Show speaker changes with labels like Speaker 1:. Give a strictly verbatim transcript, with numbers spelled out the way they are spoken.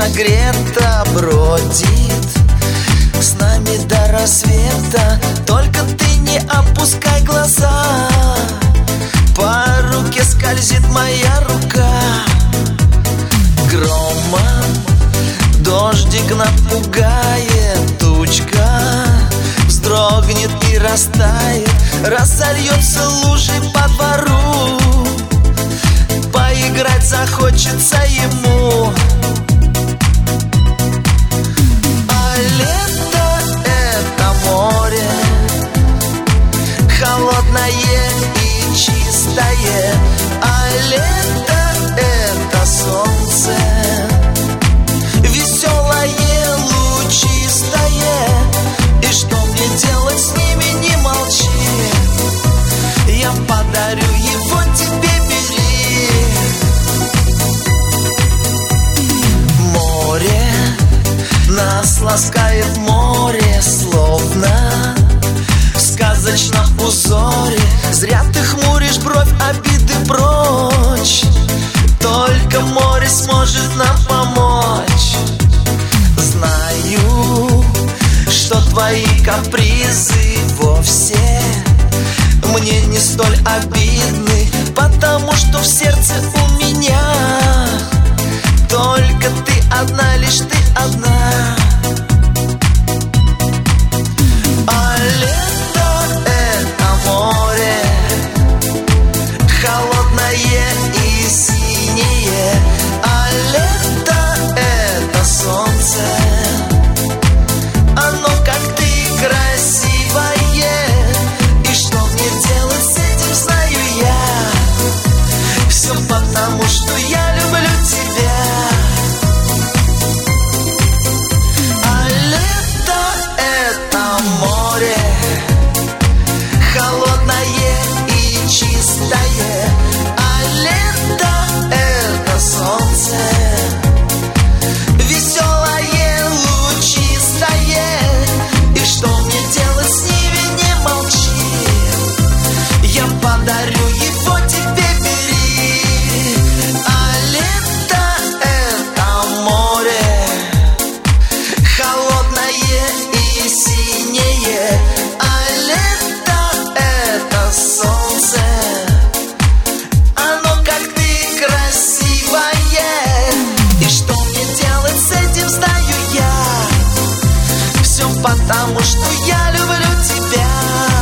Speaker 1: Грета бродит с нами до рассвета. Только ты не опускай глаза, по руке скользит моя рука. Громом дождик напугает, тучка вздрогнет и растает, разольется лужей по двору. Поиграть захочется ему. Холодное и чистое, а лето — это солнце. Веселое, лучистое, и что мне делать с ними, не молчи. Я подарю его тебе, бери. Море нас ласкает, море словно в сказочном узоре. Зря ты хмуришь бровь, обиды прочь. Только море сможет нам помочь. Знаю, что твои капризы вовсе мне не столь обидны, потому что в сердце у меня только ты одна, лишь ты одна. А лето — это море, холодное и синее, а лето — это солнце. Оно как ты красивое, и что мне делать с этим, знаю я. Все потому, что я люблю тебя. А лето — это море, холодное и чистое, а лето — это солнце. Веселое, лучистое, и что мне делать с ними, не молчи. Я подарю его тебе, бери. А лето — это море, холодное и синее, а лето — это солнце. Оно как ты красивое, и что мне делать с этим, знаю я. Все потому, что я люблю тебя.